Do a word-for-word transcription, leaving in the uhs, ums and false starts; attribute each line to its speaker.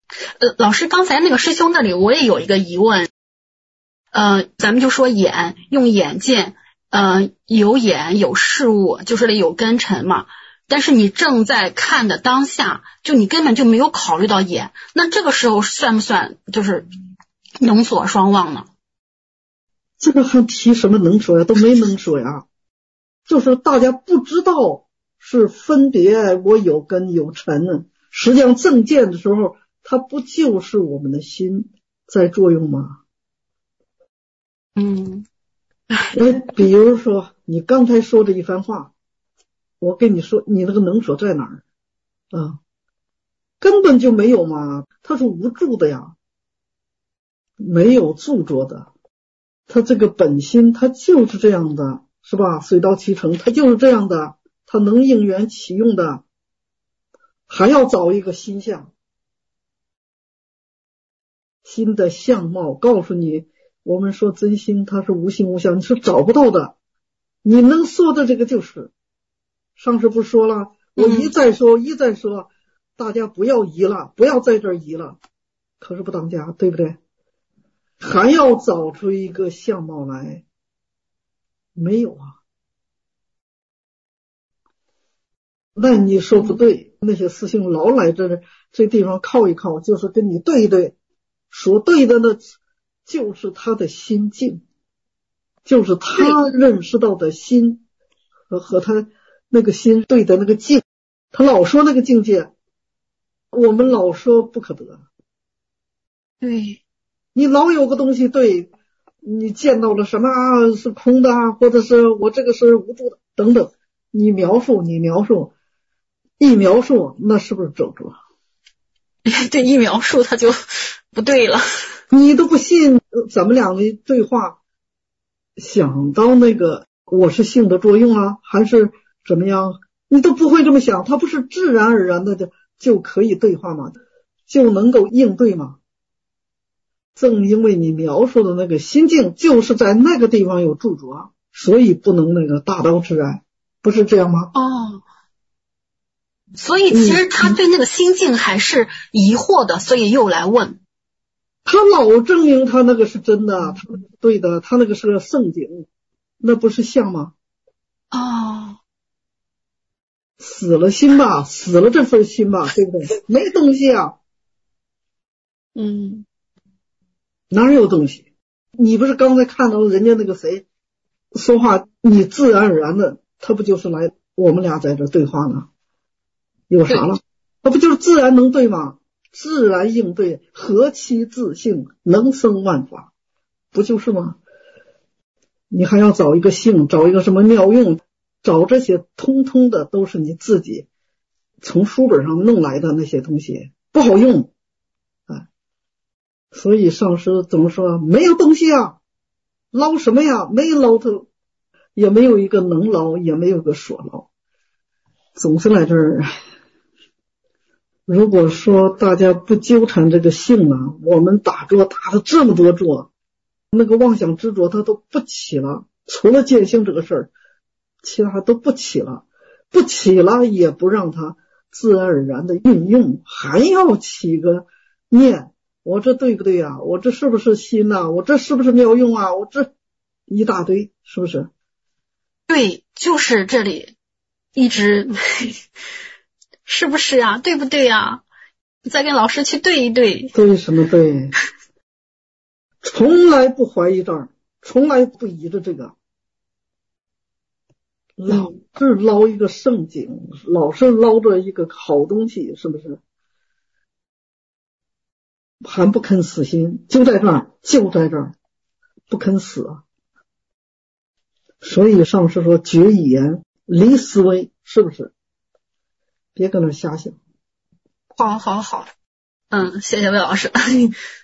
Speaker 1: 呃，老师刚才那个师兄那里我也有一个疑问，呃，咱们就说眼，用眼见，呃，有眼有事物，就是有根尘嘛。但是你正在看的当下，就你根本就没有考虑到眼，那这个时候算不算就是能所双忘呢？
Speaker 2: 这个还提什么能所呀？都没能所呀。就是大家不知道是分别我有根有尘呢，实际上正见的时候，它不就是我们的心在作用吗？
Speaker 1: 嗯，
Speaker 2: 哎，比如说你刚才说的一番话，我跟你说，你那个能所在哪儿啊？根本就没有嘛，它是无助的呀，没有著作的，它这个本心它就是这样的，是吧？水到渠成，它就是这样的，它能应缘起用的，还要找一个心相，心的相貌告诉你，我们说真心它是无形无相，你是找不到的。你能说的这个就是，上次不说了，我一再说、嗯、一再说，大家不要疑了，不要在这儿疑了，可是不当家，对不对？还要找出一个相貌来，没有啊。那你说不对，那些师兄老来这这地方靠一靠，就是跟你对一对，所对的呢，就是他的心境，就是他认识到的心和和他那个心对的那个境。他老说那个境界，我们老说不可得。
Speaker 1: 对，
Speaker 2: 你老有个东西对，你见到了什么啊是空的啊，或者是我这个是无助的等等，你描述你描述一描述，那是不是走着？
Speaker 1: 对，一描述他就不对了。
Speaker 2: 你都不信，咱们两个对话，想到那个我是性的作用啊，还是怎么样？你都不会这么想，它不是自然而然的就就可以对话吗？就能够应对吗？正因为你描述的那个心境就是在那个地方有著作，所以不能那个大刀直然，不是这样吗？
Speaker 1: 哦，所以其实他对那个心境还是疑惑的，所以又来问。
Speaker 2: 他老证明他那个是真的，他对的，他那个是个圣境，那不是相吗？
Speaker 1: 哦，
Speaker 2: 死了心吧，死了这份心吧，对不对？没东西啊。
Speaker 1: 嗯，
Speaker 2: 哪有东西？你不是刚才看到人家那个谁说话，你自然而然的，他不就是来我们俩在这对话呢？有啥了？他不就是自然能对吗？自然应对，何其自性，能生万法，不就是吗？你还要找一个性，找一个什么妙用，找这些通通的都是你自己从书本上弄来的那些东西，不好用啊。所以上师怎么说？没有东西啊，捞什么呀？没捞头，也没有一个能捞，也没有个所捞，总是来这儿。如果说大家不纠缠这个性啊，我们打坐打了这么多坐，那个妄想执着它都不起了，除了见性这个事儿，其他都不起了，不起了也不让它自然而然的运用，还要起个念，我这对不对啊？我这是不是心啊？我这是不是妙用啊？我这一大堆，是不是？
Speaker 1: 对，就是这里一直是不是啊？对不对啊？再跟老师去对一对。
Speaker 2: 对什么对？从来不怀疑这儿，从来不疑着这个，老是捞一个圣景，老是捞着一个好东西，是不是？还不肯死心，就在这儿，就在这儿，不肯死啊！所以上师说绝语言，离思维，是不是？别跟那瞎想。
Speaker 1: 好好好，嗯，谢谢魏老师。